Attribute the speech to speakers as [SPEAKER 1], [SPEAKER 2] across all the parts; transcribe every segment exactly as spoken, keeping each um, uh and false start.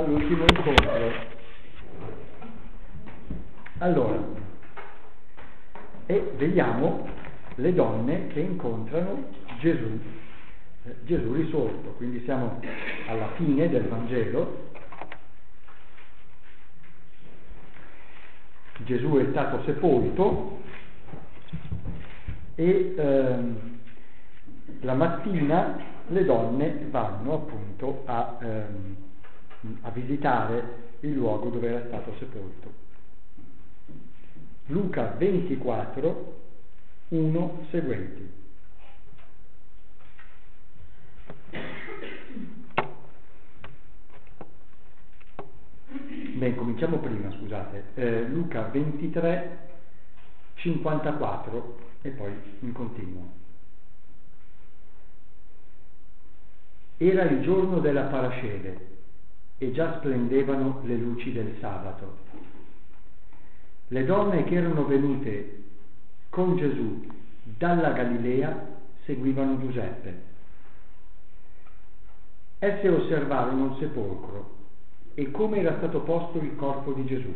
[SPEAKER 1] all'ultimo incontro. Allora, e vediamo le donne che incontrano Gesù, eh, Gesù risorto, quindi siamo alla fine del Vangelo. Gesù è stato sepolto e ehm, la mattina le donne vanno appunto a, ehm, a visitare il luogo dove era stato sepolto. Luca ventiquattro, uno seguenti. Beh, cominciamo prima, scusate. Eh, Luca ventitré, cinquantaquattro e poi in continuo. Era il giorno della parasceve e già splendevano le luci del sabato. Le donne che erano venute con Gesù dalla Galilea seguivano Giuseppe. Esse osservarono il sepolcro e come era stato posto il corpo di Gesù.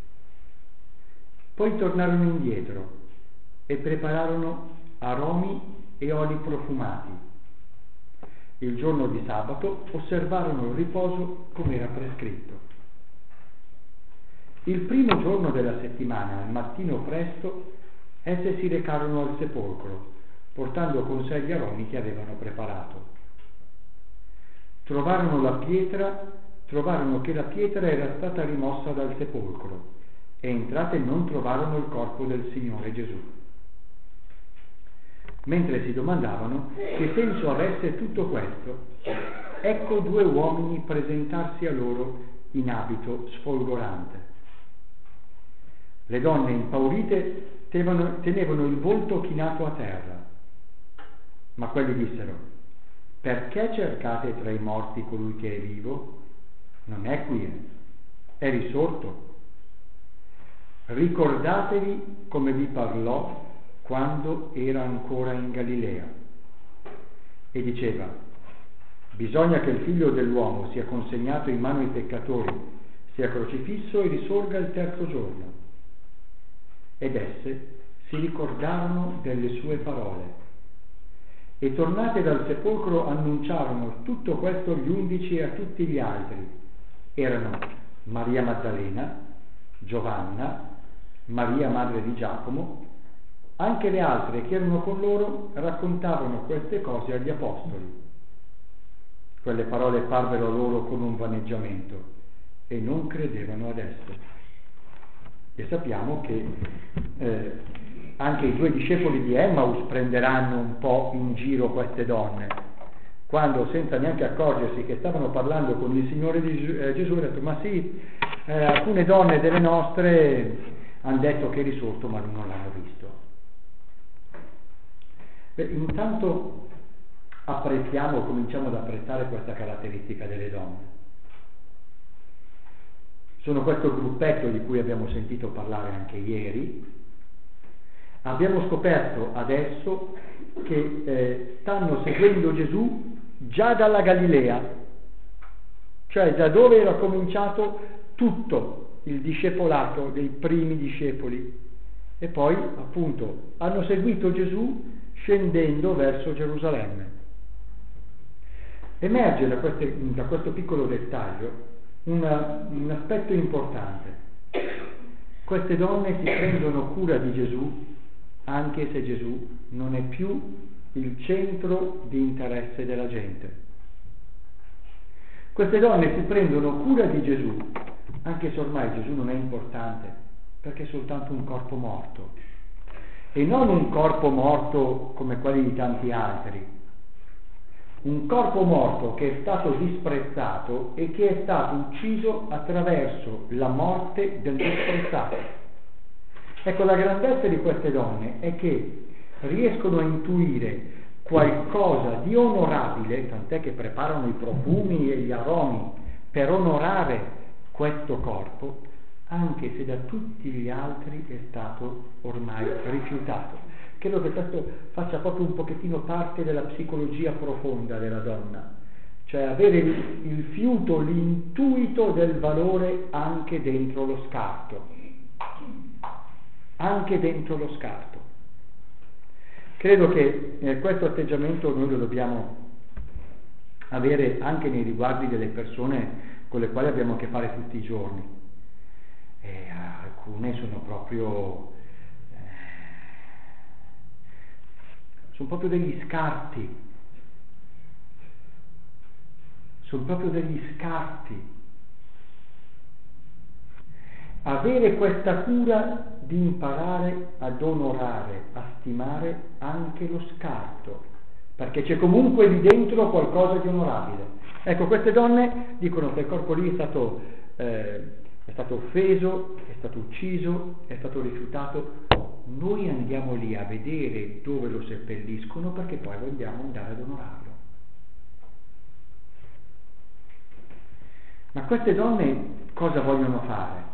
[SPEAKER 1] Poi tornarono indietro e prepararono aromi e oli profumati. Il giorno di sabato osservarono il riposo come era prescritto. Il primo giorno della settimana, al mattino presto, esse si recarono al sepolcro, portando con sé gli aromi che avevano preparato. Trovarono la pietra, trovarono che la pietra era stata rimossa dal sepolcro e entrate non trovarono il corpo del Signore Gesù. Mentre si domandavano che senso avesse tutto questo, ecco due uomini presentarsi a loro in abito sfolgorante. Le donne impaurite tenevano, tenevano il volto chinato a terra, ma quelli dissero: perché cercate tra i morti colui che è vivo? Non è qui, è risorto. Ricordatevi come vi parlò quando era ancora in Galilea e diceva: bisogna che il figlio dell'uomo sia consegnato in mano ai peccatori, sia crocifisso e risorga il terzo giorno. Ed esse si ricordarono delle sue parole e tornate dal sepolcro annunciarono tutto questo agli undici e a tutti gli altri. Erano Maria Maddalena, Giovanna, Maria madre di Giacomo. Anche le altre che erano con loro raccontavano queste cose agli apostoli. Quelle parole parvero loro come un vaneggiamento e non credevano ad esse. E sappiamo che eh, anche i due discepoli di Emmaus prenderanno un po' in giro queste donne, quando senza neanche accorgersi che stavano parlando con il Signore di Gesù, eh, Gesù ha detto: ma sì, eh, alcune donne delle nostre hanno detto che è risorto ma non l'hanno visto. Beh, intanto apprezziamo, cominciamo ad apprezzare questa caratteristica delle donne. Sono questo gruppetto di cui abbiamo sentito parlare anche ieri. Abbiamo scoperto adesso che eh, stanno seguendo Gesù già dalla Galilea, cioè da dove era cominciato tutto il discepolato dei primi discepoli, e poi appunto hanno seguito Gesù scendendo verso Gerusalemme. Emerge da, queste, da questo piccolo dettaglio una, un aspetto importante. Queste donne si prendono cura di Gesù anche se Gesù non è più il centro di interesse della gente. Queste donne si prendono cura di Gesù anche se ormai Gesù non è importante, perché è soltanto un corpo morto, e non un corpo morto come quelli di tanti altri, un corpo morto che è stato disprezzato e che è stato ucciso attraverso la morte del disprezzato. Ecco, la grandezza di queste donne è che riescono a intuire qualcosa di onorabile, tant'è che preparano i profumi e gli aromi per onorare questo corpo, anche se da tutti gli altri è stato ormai rifiutato. Credo che questo faccia proprio un pochettino parte della psicologia profonda della donna, cioè avere il, il fiuto, l'intuito del valore anche dentro lo scarto, anche dentro lo scarto. Credo che eh, questo atteggiamento noi lo dobbiamo avere anche nei riguardi delle persone con le quali abbiamo a che fare tutti i giorni. E alcune sono proprio eh, sono proprio degli scarti, sono proprio degli scarti. Avere questa cura di imparare ad onorare, a stimare anche lo scarto, perché c'è comunque lì dentro qualcosa di onorabile. Ecco, queste donne dicono che il corpo lì è stato, eh, è stato offeso, è stato ucciso, è stato rifiutato. Noi andiamo lì a vedere dove lo seppelliscono perché poi vogliamo andare ad onorarlo. Ma queste donne cosa vogliono fare?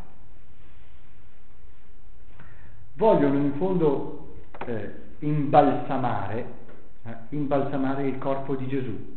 [SPEAKER 1] Vogliono in fondo eh, imbalsamare, eh, imbalsamare il corpo di Gesù.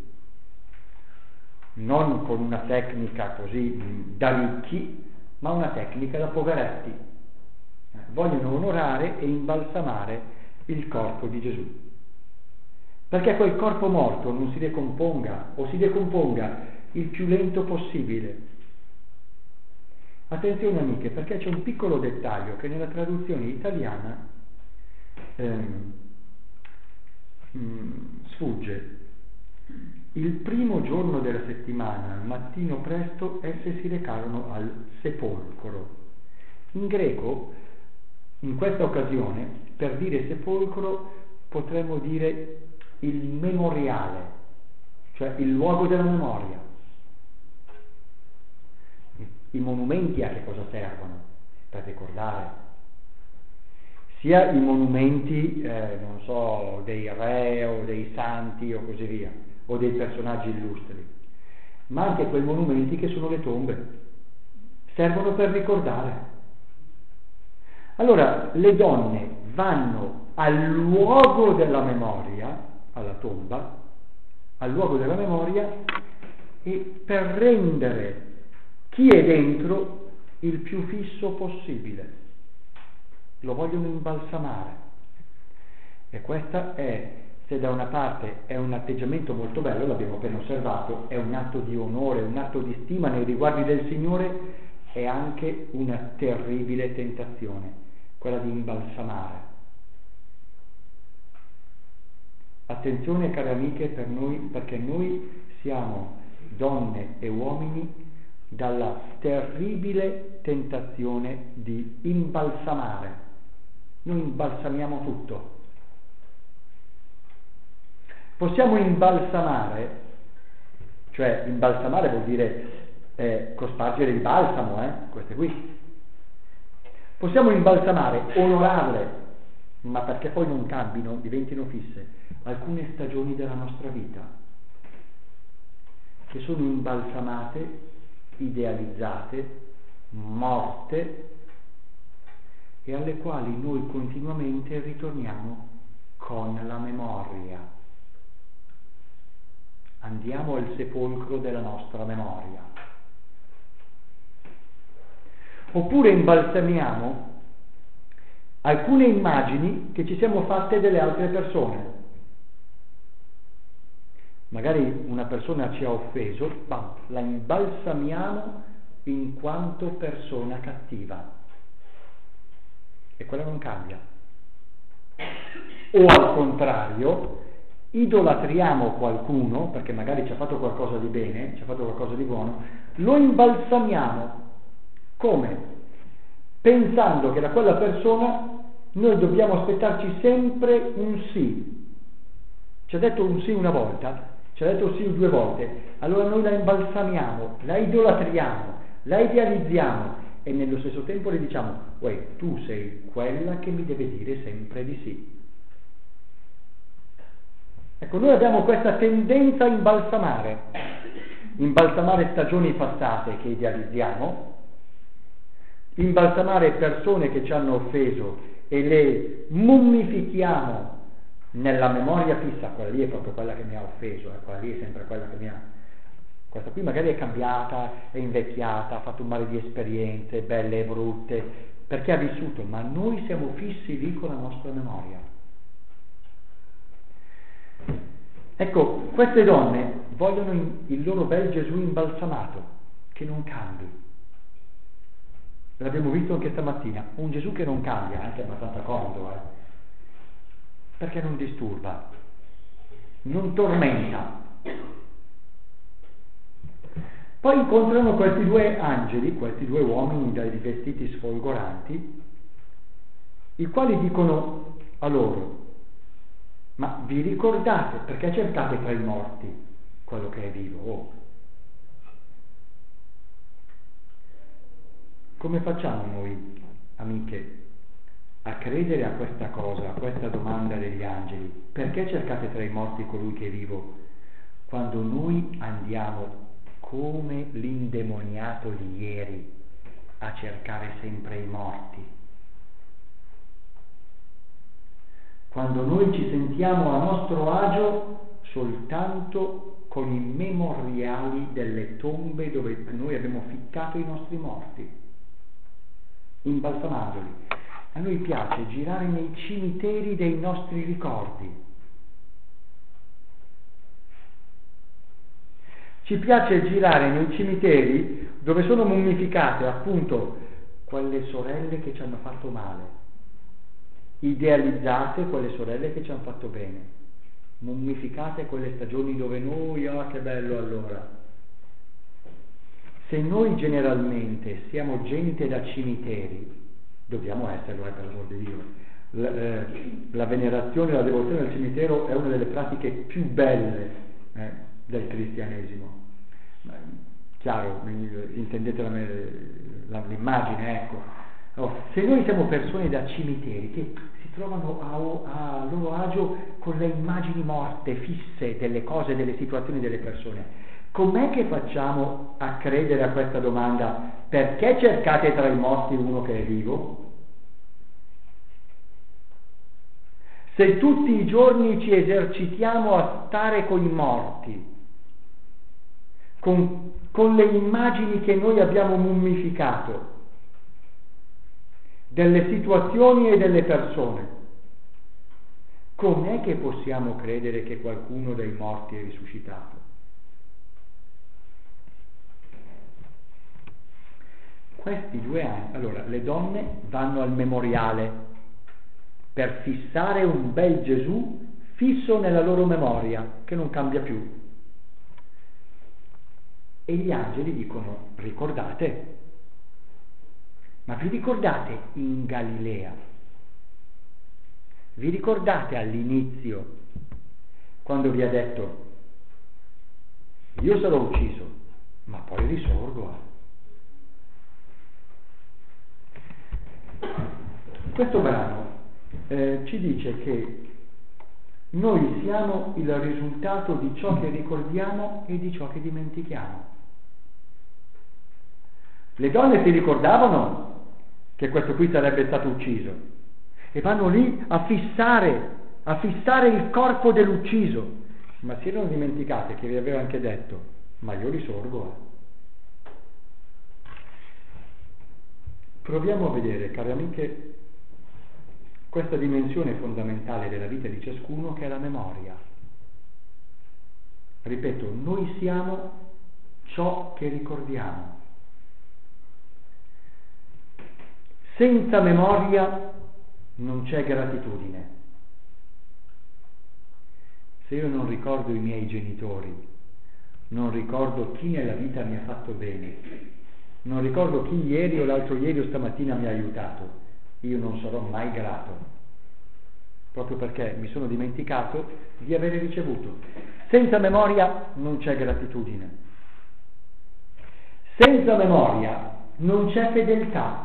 [SPEAKER 1] Non con una tecnica così da ricchi, ma una tecnica da poveretti. Eh, vogliono onorare e imbalsamare il corpo di Gesù. Perché quel corpo morto non si decomponga o si decomponga il più lento possibile. Attenzione amiche, perché c'è un piccolo dettaglio che nella traduzione italiana ehm, mh, sfugge. Il primo giorno della settimana, al mattino presto, esse si recarono al sepolcro. In greco, in questa occasione, per dire sepolcro, potremmo dire il memoriale, cioè il luogo della memoria. I monumenti a che cosa servono? Per ricordare. Sia i monumenti, eh, non so, dei re o dei santi o così via, o dei personaggi illustri, ma anche quei monumenti che sono le tombe. Servono per ricordare. Allora, le donne vanno al luogo della memoria, alla tomba, al luogo della memoria, e per rendere chi è dentro il più fisso possibile. Lo vogliono imbalsamare. E questa è, se da una parte è un atteggiamento molto bello, l'abbiamo appena osservato, è un atto di onore, un atto di stima nei riguardi del Signore, è anche una terribile tentazione, quella di imbalsamare. Attenzione care amiche per noi, perché noi siamo donne e uomini dalla terribile tentazione di imbalsamare. Noi imbalsamiamo tutto. Possiamo imbalsamare, cioè imbalsamare vuol dire eh, cospargere il balsamo, eh? Queste qui. Possiamo imbalsamare, onorarle, ma perché poi non cambino, diventino fisse, alcune stagioni della nostra vita, che sono imbalsamate, idealizzate, morte, e alle quali noi continuamente ritorniamo con la memoria. Andiamo al sepolcro della nostra memoria. Oppure imbalsamiamo alcune immagini che ci siamo fatte delle altre persone. Magari una persona ci ha offeso, bam, la imbalsamiamo in quanto persona cattiva. E quella non cambia. O al contrario, idolatriamo qualcuno, perché magari ci ha fatto qualcosa di bene, ci ha fatto qualcosa di buono, lo imbalsamiamo. Come? Pensando che da quella persona noi dobbiamo aspettarci sempre un sì. Ci ha detto un sì una volta, ci ha detto un sì due volte, allora noi la imbalsamiamo, la idolatriamo, la idealizziamo, e nello stesso tempo le diciamo: uè, tu sei quella che mi deve dire sempre di sì. Ecco, noi abbiamo questa tendenza a imbalsamare, imbalsamare stagioni passate che idealizziamo, imbalsamare persone che ci hanno offeso e le mummifichiamo nella memoria fissa. Quella lì è proprio quella che mi ha offeso, eh, quella lì è sempre quella che mi ha... Questa qui magari è cambiata, è invecchiata, ha fatto un mare di esperienze, belle e brutte, perché ha vissuto, ma noi siamo fissi lì con la nostra memoria. Ecco, queste donne vogliono il loro bel Gesù imbalsamato, che non cambi. L'abbiamo visto anche stamattina, un Gesù che non cambia, anche abbastanza comodo, eh? Perché non disturba, non tormenta. Poi incontrano questi due angeli, questi due uomini dai vestiti sfolgoranti, i quali dicono a loro: ma vi ricordate perché cercate tra i morti quello che è vivo? Oh. Come facciamo noi, amiche, a credere a questa cosa, a questa domanda degli angeli? Perché cercate tra i morti colui che è vivo, quando noi andiamo come l'indemoniato di ieri a cercare sempre i morti? Quando noi ci sentiamo a nostro agio soltanto con i memoriali delle tombe dove noi abbiamo ficcato i nostri morti, imbalsamandoli. A noi piace girare nei cimiteri dei nostri ricordi. Ci piace girare nei cimiteri dove sono mummificate appunto quelle sorelle che ci hanno fatto male, idealizzate quelle sorelle che ci hanno fatto bene, mummificate quelle stagioni dove noi, ah che bello allora. Se noi generalmente siamo gente da cimiteri, dobbiamo esserlo, eh, per l'amor di Dio. La, eh, la venerazione, la devozione al cimitero è una delle pratiche più belle eh, del cristianesimo. Ma, chiaro, intendete la, la, l'immagine, ecco. Allora, se noi siamo persone da cimiteri che si trovano a, a loro agio con le immagini morte, fisse delle cose, delle situazioni, delle persone, com'è che facciamo a credere a questa domanda? Perché cercate tra i morti uno che è vivo? Se tutti i giorni ci esercitiamo a stare con i morti, con, con le immagini che noi abbiamo mummificato, delle situazioni e delle persone, com'è che possiamo credere che qualcuno dei morti è risuscitato? Questi due anni, allora, le donne vanno al memoriale per fissare un bel Gesù fisso nella loro memoria, che non cambia più. E gli angeli dicono: ricordate? Ma vi ricordate in Galilea? Vi ricordate all'inizio, quando vi ha detto: io sarò ucciso, ma poi risorgo? Questo brano eh, ci dice che noi siamo il risultato di ciò che ricordiamo e di ciò che dimentichiamo. Le donne si ricordavano che questo qui sarebbe stato ucciso e vanno lì a fissare, a fissare il corpo dell'ucciso, ma si erano dimenticate che vi aveva anche detto: ma io risorgo. Proviamo a vedere, cari amiche, questa dimensione fondamentale della vita di ciascuno, che è la memoria. Ripeto, noi siamo ciò che ricordiamo. Senza memoria non c'è gratitudine. Se io non ricordo i miei genitori, non ricordo chi nella vita mi ha fatto bene, non ricordo chi ieri o l'altro ieri o stamattina mi ha aiutato, io non sarò mai grato, proprio perché mi sono dimenticato di avere ricevuto. Senza memoria non c'è gratitudine. Senza memoria non c'è fedeltà.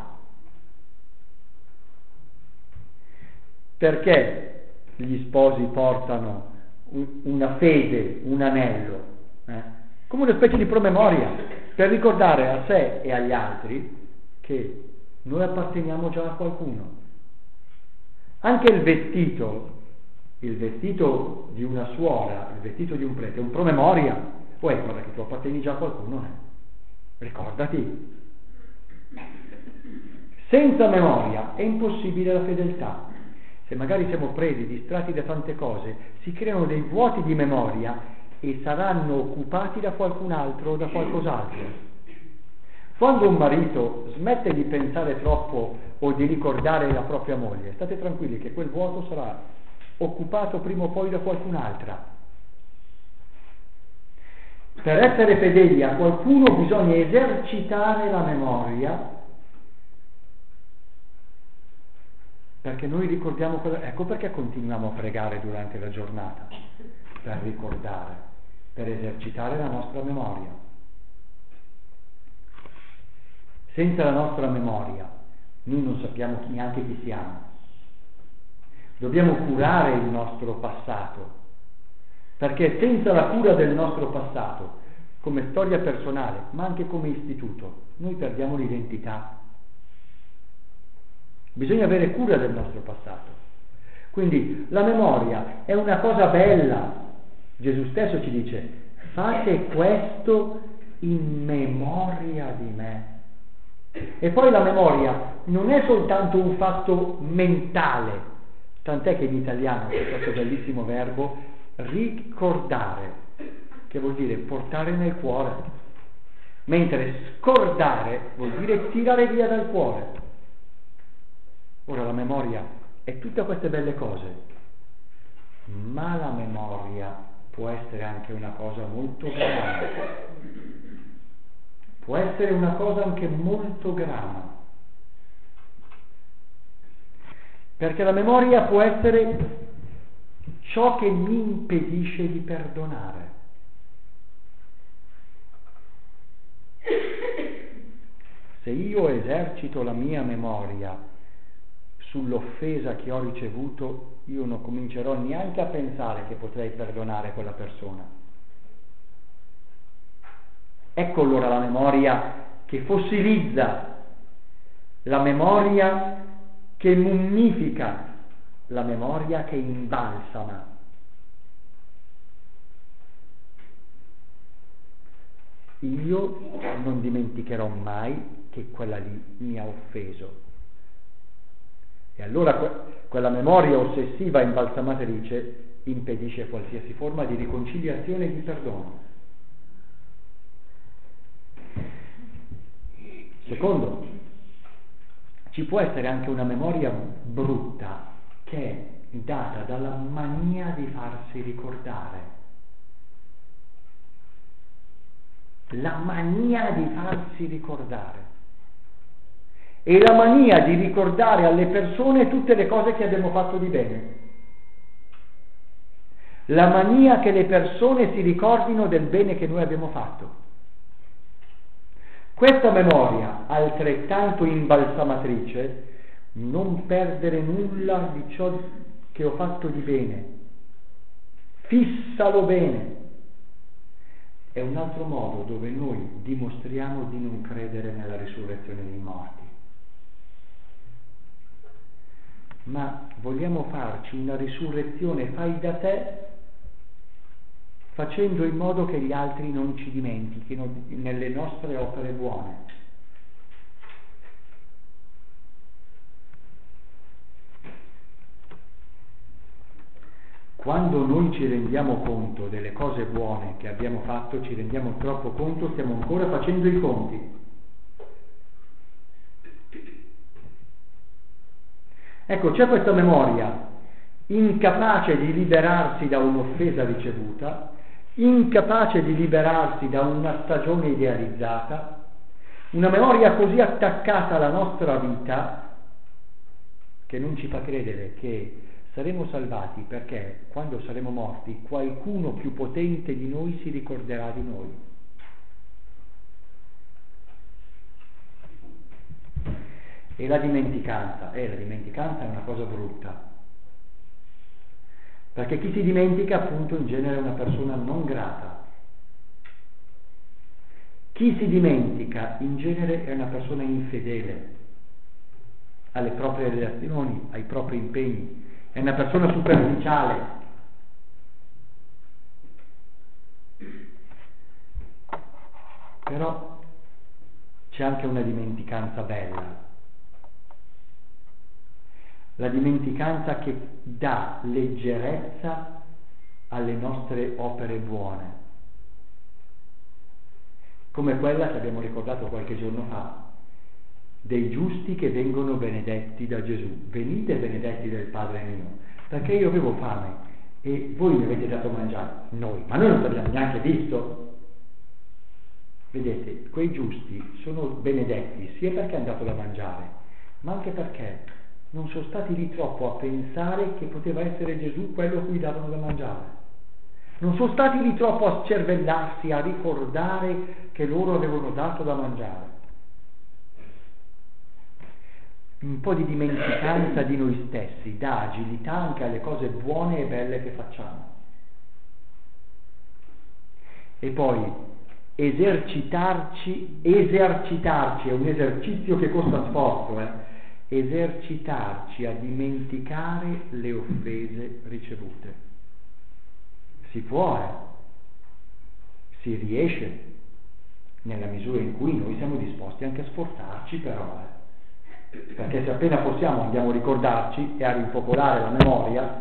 [SPEAKER 1] Perché gli sposi portano una fede, un anello, eh? come una specie di promemoria, per ricordare a sé e agli altri che noi apparteniamo già a qualcuno. Anche il vestito, il vestito di una suora, il vestito di un prete, è un promemoria. Poi guarda che tu appartieni già a qualcuno, eh? Ricordati. Senza memoria è impossibile la fedeltà. Se magari siamo presi, distratti da tante cose, si creano dei vuoti di memoria e saranno occupati da qualcun altro o da qualcos'altro. Quando un marito smette di pensare troppo o di ricordare la propria moglie, state tranquilli che quel vuoto sarà occupato prima o poi da qualcun'altra. Per essere fedeli a qualcuno bisogna esercitare la memoria, perché noi ricordiamo cosa... Ecco perché continuiamo a pregare durante la giornata, per ricordare, per esercitare la nostra memoria. Senza la nostra memoria noi non sappiamo neanche chi siamo. Dobbiamo curare il nostro passato, perché senza la cura del nostro passato, come storia personale, ma anche come istituto, noi perdiamo l'identità. Bisogna avere cura del nostro passato. Quindi la memoria è una cosa bella. Gesù stesso ci dice: fate questo in memoria di me. E poi la memoria non è soltanto un fatto mentale, tant'è che in italiano c'è questo bellissimo verbo ricordare, che vuol dire portare nel cuore, mentre scordare vuol dire tirare via dal cuore. Ora la memoria è tutte queste belle cose, ma la memoria può essere anche una cosa molto grave, può essere una cosa anche molto grave, perché la memoria può essere ciò che mi impedisce di perdonare. Se io esercito la mia memoria sull'offesa che ho ricevuto, io non comincerò neanche a pensare che potrei perdonare quella persona. Ecco allora la memoria che fossilizza, la memoria che mummifica, la memoria che imbalsama. Io non dimenticherò mai che quella lì mi ha offeso. E allora que- quella memoria ossessiva imbalsamatrice impedisce qualsiasi forma di riconciliazione e di perdono. Secondo, ci può essere anche una memoria brutta che è data dalla mania di farsi ricordare. La mania di farsi ricordare. E la mania di ricordare alle persone tutte le cose che abbiamo fatto di bene. La mania che le persone si ricordino del bene che noi abbiamo fatto. Questa memoria, altrettanto imbalsamatrice, non perdere nulla di ciò che ho fatto di bene. Fissalo bene. È un altro modo dove noi dimostriamo di non credere nella risurrezione dei morti. Ma vogliamo farci una risurrezione fai da te, facendo in modo che gli altri non ci dimentichino nelle nostre opere buone. Quando noi ci rendiamo conto delle cose buone che abbiamo fatto, ci rendiamo troppo conto, stiamo ancora facendo i conti. Ecco, c'è questa memoria incapace di liberarsi da un'offesa ricevuta, incapace di liberarsi da una stagione idealizzata, una memoria così attaccata alla nostra vita che non ci fa credere che saremo salvati, perché quando saremo morti qualcuno più potente di noi si ricorderà di noi. E la dimenticanza, eh, la dimenticanza è una cosa brutta, perché chi si dimentica appunto in genere è una persona non grata. Chi si dimentica in genere è una persona infedele alle proprie relazioni, ai propri impegni, è una persona superficiale. Però c'è anche una dimenticanza bella, la dimenticanza che dà leggerezza alle nostre opere buone, come quella che abbiamo ricordato qualche giorno fa, dei giusti che vengono benedetti da Gesù. Venite benedetti del Padre mio, perché io avevo fame e voi mi avete dato mangiare. Noi, ma noi non l'abbiamo neanche visto. Vedete, quei giusti sono benedetti sia perché hanno dato da mangiare, ma anche perché non sono stati lì troppo a pensare che poteva essere Gesù quello a cui davano da mangiare. Non sono stati lì troppo a scervellarsi, a ricordare che loro avevano dato da mangiare. Un po' di dimenticanza di noi stessi dà agilità anche alle cose buone e belle che facciamo. E poi esercitarci, esercitarci, è un esercizio che costa sforzo, eh? esercitarci a dimenticare le offese ricevute. Si può, eh? Si riesce, nella misura in cui noi siamo disposti anche a sforzarci, però, eh? Perché se appena possiamo andiamo a ricordarci e a rinfocolare la memoria,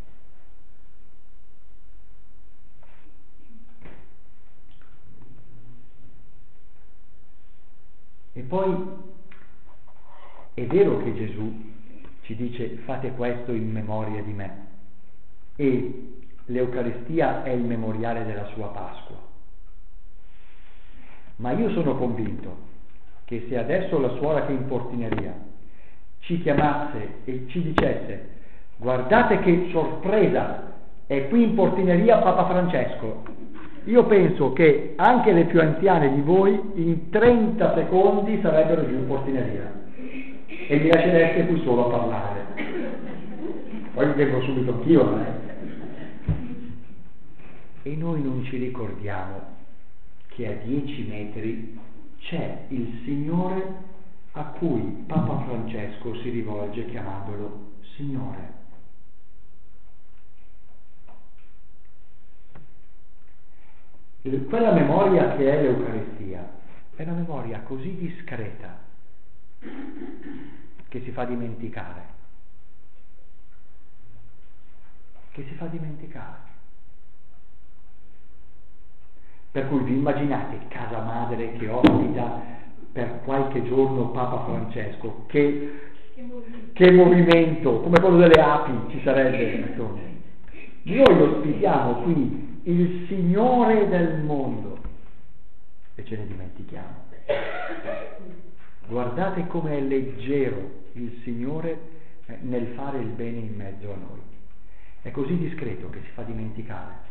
[SPEAKER 1] e poi è vero che Gesù ci dice fate questo in memoria di me, e l'Eucaristia è il memoriale della sua Pasqua, ma io sono convinto che se adesso la suora che in portineria ci chiamasse e ci dicesse guardate che sorpresa, è qui in portineria Papa Francesco, io penso che anche le più anziane di voi in trenta secondi sarebbero giù in portineria e mi lascereste qui solo a parlare. Poi vengo subito anch'io, eh? E noi non ci ricordiamo che a dieci metri c'è il Signore a cui Papa Francesco si rivolge chiamandolo Signore. Quella memoria che è l'Eucaristia è una memoria così discreta che si fa dimenticare, che si fa dimenticare. Per cui vi immaginate casa madre che ospita per qualche giorno Papa Francesco, che, che movimento, come quello delle api ci sarebbe. Noi ospitiamo qui il Signore del mondo e ce ne dimentichiamo. Guardate come è leggero il Signore nel fare il bene in mezzo a noi. È così discreto che si fa dimenticare.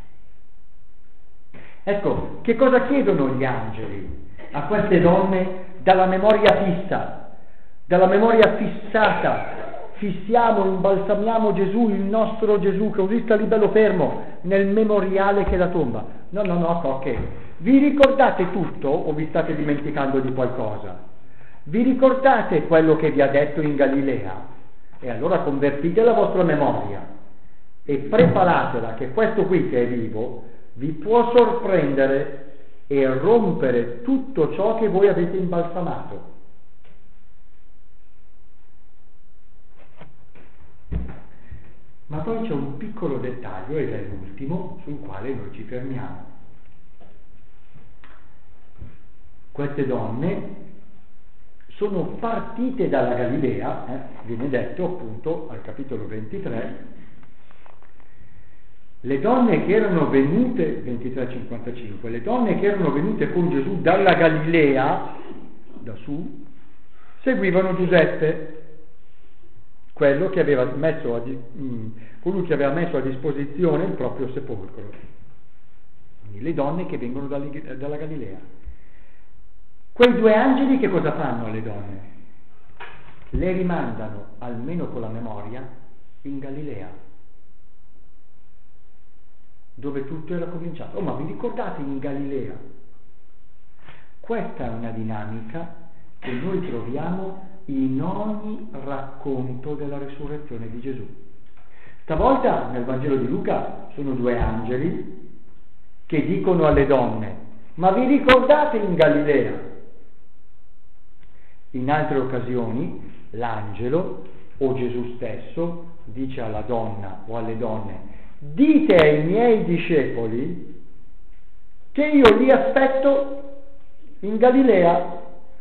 [SPEAKER 1] Ecco, che cosa chiedono gli angeli a queste donne dalla memoria fissa, dalla memoria fissata? Fissiamo, imbalsamiamo Gesù, il nostro Gesù, che così sta lì bello fermo nel memoriale che è la tomba. No, no, no, cocche. Vi ricordate tutto o vi state dimenticando di qualcosa? Vi ricordate quello che vi ha detto in Galilea? E allora convertite la vostra memoria e preparatela che questo qui che è vivo vi può sorprendere e rompere tutto ciò che voi avete imbalsamato. Ma poi c'è un piccolo dettaglio, ed è l'ultimo, sul quale noi ci fermiamo. Queste donne sono partite dalla Galilea, eh, viene detto appunto al capitolo ventitré, le donne che erano venute, ventitré cinquantacinque, le donne che erano venute con Gesù dalla Galilea, da su, seguivano Giuseppe, quello che aveva messo a, mh, colui che aveva messo a disposizione il proprio sepolcro. Quindi le donne che vengono dalla, dalla Galilea. Quei due angeli che cosa fanno alle donne? Le rimandano, almeno con la memoria, in Galilea, dove tutto era cominciato. Oh, ma vi ricordate in Galilea? Questa è una dinamica che noi troviamo in ogni racconto della risurrezione di Gesù. Stavolta nel Vangelo di Luca sono due angeli che dicono alle donne: ma vi ricordate in Galilea? In altre occasioni l'angelo o Gesù stesso dice alla donna o alle donne: dite ai miei discepoli che io li aspetto in Galilea.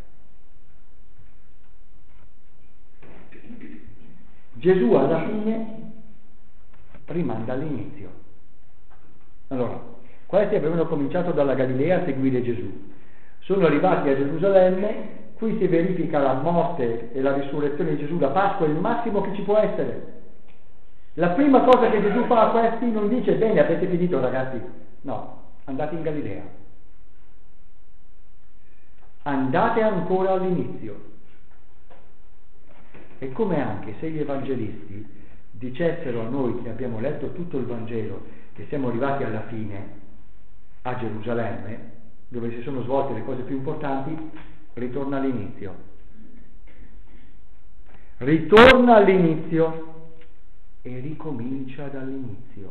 [SPEAKER 1] Gesù alla fine rimanda all'inizio. Allora, questi avevano cominciato dalla Galilea a seguire Gesù, sono arrivati a Gerusalemme, qui si verifica la morte e la risurrezione di Gesù, la Pasqua è il massimo che ci può essere. La prima cosa che Gesù fa a questi non dice: bene, avete finito ragazzi, no, andate in Galilea, andate ancora all'inizio. È come anche se gli evangelisti dicessero a noi che abbiamo letto tutto il Vangelo, che siamo arrivati alla fine a Gerusalemme, dove si sono svolte le cose più importanti, ritorna all'inizio. Ritorna all'inizio e ricomincia dall'inizio.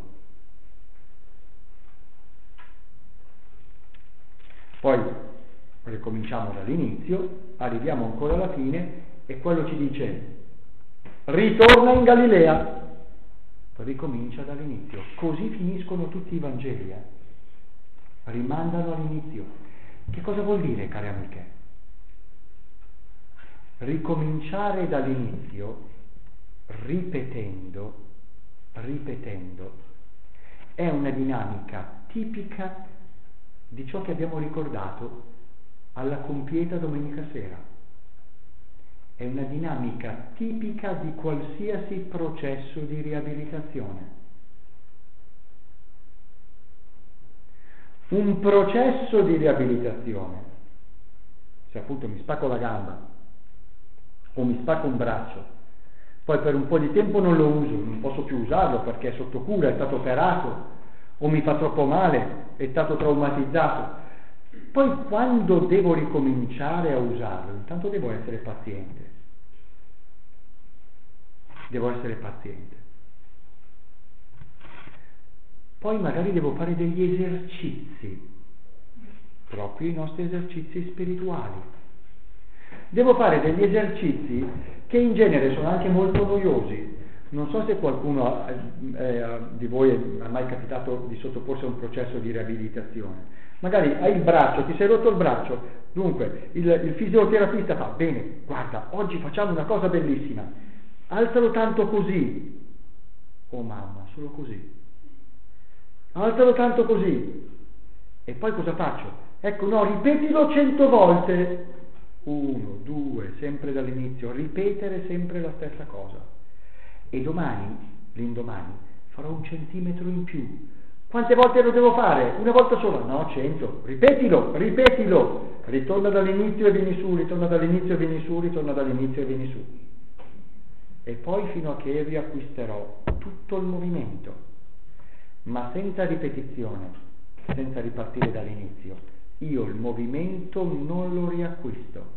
[SPEAKER 1] Poi ricominciamo dall'inizio, arriviamo ancora alla fine e quello ci dice: ritorna in Galilea, ricomincia dall'inizio. Così finiscono tutti i Vangeli, eh? Rimandano all'inizio. Che cosa vuol dire, care amiche? Ricominciare dall'inizio, ripetendo, ripetendo, è una dinamica tipica di ciò che abbiamo ricordato alla compieta domenica sera. È una dinamica tipica di qualsiasi processo di riabilitazione. Un processo di riabilitazione, se appunto mi spacco la gamba o mi spacco un braccio, poi per un po' di tempo non lo uso, non posso più usarlo perché è sotto cura, è stato operato, o mi fa troppo male, è stato traumatizzato. Poi quando devo ricominciare a usarlo, intanto devo essere paziente. Devo essere paziente. Poi magari devo fare degli esercizi, proprio i nostri esercizi spirituali. Devo fare degli esercizi che in genere sono anche molto noiosi. Non so se qualcuno eh, di voi è mai capitato di sottoporsi a un processo di riabilitazione. Magari hai il braccio, ti sei rotto il braccio, dunque il, il fisioterapista fa: bene, guarda, oggi facciamo una cosa bellissima, alzalo tanto così. Oh mamma, solo così. Alzalo tanto così. E poi cosa faccio? Ecco, no, ripetilo cento volte. Uno, due, sempre dall'inizio, ripetere sempre la stessa cosa. E domani, l'indomani, farò un centimetro in più. Quante volte lo devo fare? Una volta sola? No, cento. Ripetilo, ripetilo. Ritorna dall'inizio e vieni su, ritorna dall'inizio e vieni su, ritorna dall'inizio e vieni su. E poi fino a che riacquisterò tutto il movimento, ma senza ripetizione, senza ripartire dall'inizio. Io il movimento non lo riacquisto.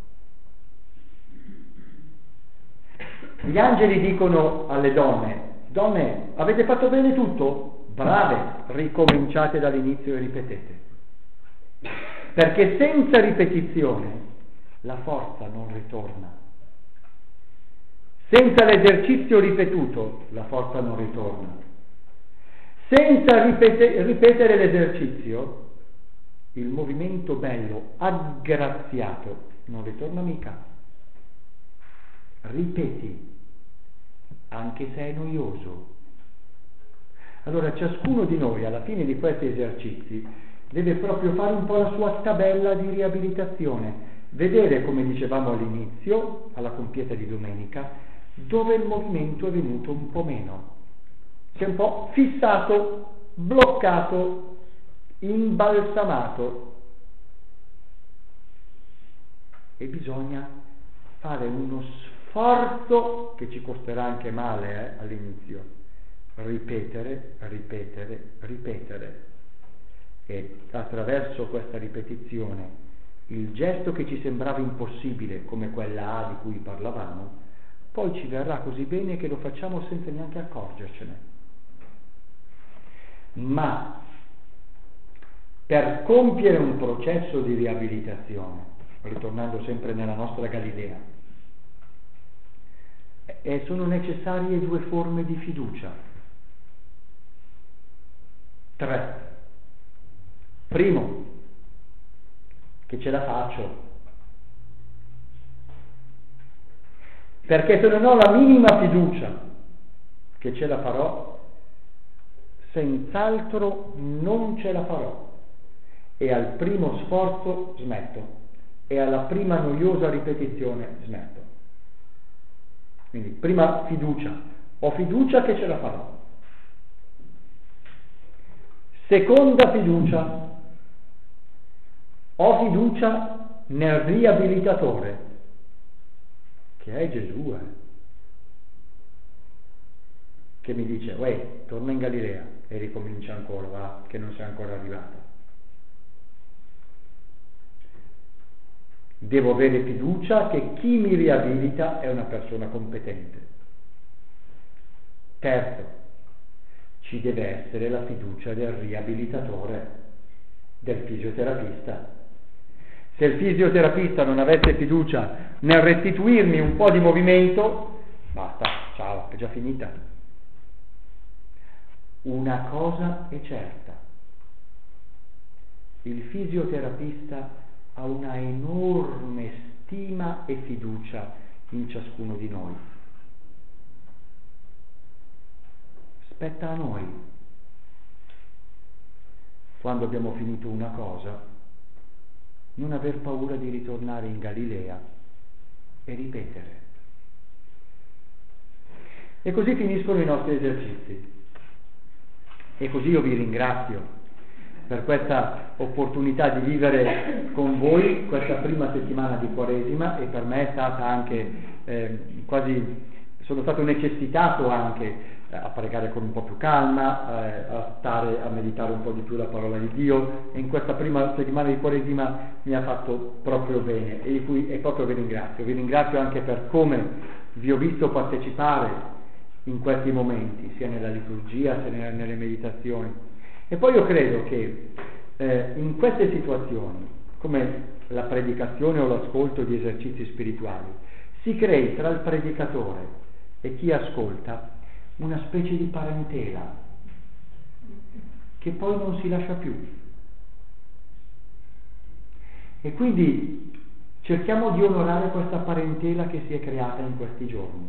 [SPEAKER 1] Gli angeli dicono alle donne: donne, avete fatto bene tutto? Brave, ricominciate dall'inizio e ripetete. Perché senza ripetizione la forza non ritorna. Senza l'esercizio ripetuto la forza non ritorna. Senza ripete- ripetere l'esercizio, il movimento bello, aggraziato, non ritorna mica. Ripeti, anche se è noioso. Allora ciascuno di noi alla fine di questi esercizi deve proprio fare un po' la sua tabella di riabilitazione, vedere, come dicevamo all'inizio, alla compieta di domenica, dove il movimento è venuto un po' meno. Si è un po' fissato, bloccato, imbalsamato. E bisogna fare uno sforzo che ci costerà anche male eh, all'inizio. Ripetere, ripetere, ripetere. E attraverso questa ripetizione il gesto che ci sembrava impossibile, come quella A di cui parlavamo, poi ci verrà così bene che lo facciamo senza neanche accorgercene. Ma per compiere un processo di riabilitazione, ritornando sempre nella nostra Galilea, e sono necessarie due forme di fiducia. Tre. Primo, che ce la faccio. Perché se non ho la minima fiducia che ce la farò, senz'altro non ce la farò. E al primo sforzo smetto. E alla prima noiosa ripetizione smetto. Quindi prima fiducia, ho fiducia che ce la farò. Seconda fiducia, ho fiducia nel riabilitatore, che è Gesù, eh, che mi dice, uè, torna in Galilea e ricomincia ancora, va, che non sei ancora arrivata. Devo avere fiducia che chi mi riabilita è una persona competente. Terzo, ci deve essere la fiducia del riabilitatore, del fisioterapista. Se il fisioterapista non avesse fiducia nel restituirmi un po' di movimento, basta, ciao, è già finita. Una cosa è certa, il fisioterapista ha una enorme stima e fiducia in ciascuno di noi. Spetta a noi, quando abbiamo finito una cosa, non aver paura di ritornare in Galilea e ripetere. E così finiscono i nostri esercizi. E così io vi ringrazio per questa opportunità di vivere con voi questa prima settimana di Quaresima, e per me è stata anche eh, quasi, sono stato necessitato anche eh, a pregare con un po' più calma, eh, a stare a meditare un po' di più la parola di Dio, e in questa prima settimana di Quaresima mi ha fatto proprio bene, e di cui e proprio vi ringrazio. Vi ringrazio anche per come vi ho visto partecipare in questi momenti, sia nella liturgia sia nelle meditazioni. E poi io credo che eh, in queste situazioni, come la predicazione o l'ascolto di esercizi spirituali, si crei tra il predicatore e chi ascolta una specie di parentela che poi non si lascia più. E quindi cerchiamo di onorare questa parentela che si è creata in questi giorni.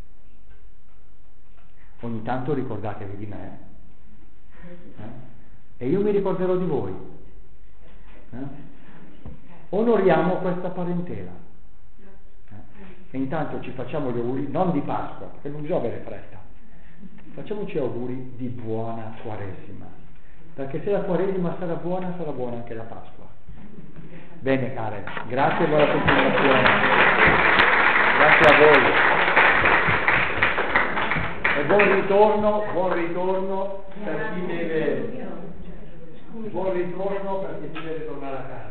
[SPEAKER 1] Ogni tanto ricordatevi di me, eh? E io mi ricorderò di voi. Eh? Onoriamo questa parentela. Eh? E intanto ci facciamo gli auguri, non di Pasqua, perché non bisogna avere fretta. Facciamoci auguri di buona Quaresima, perché se la Quaresima sarà buona, sarà buona anche la Pasqua. Bene care, grazie e buona continuazione. Grazie a voi. E buon ritorno, buon ritorno per chi deve, buon ritorno per chi deve tornare a casa.